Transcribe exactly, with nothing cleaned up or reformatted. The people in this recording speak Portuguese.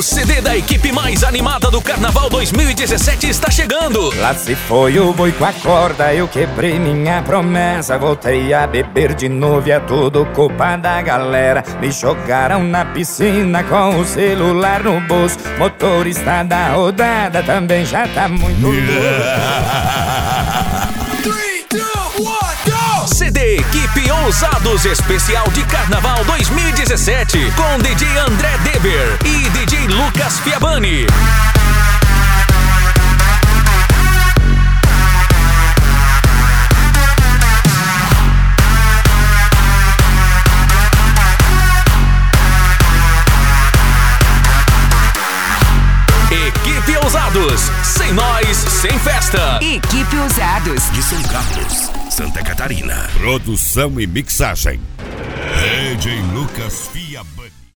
C D da equipe mais animada do Carnaval dois mil e dezessete está chegando. Lá se foi o boi com a corda, eu quebrei minha promessa. Voltei a beber de novo e é tudo culpa da galera. Me jogaram na piscina com o celular no bolso. Motorista da rodada também já tá muito louco. C D Equipe Ousados Especial de Carnaval dois mil e dezessete com D J André Deber e D J Lucas Fiabani. Equipe Ousados, sem nós, sem festa. Equipe Ousados de São Carlos, Santa Catarina. Produção e mixagem D J Lucas Fiabani.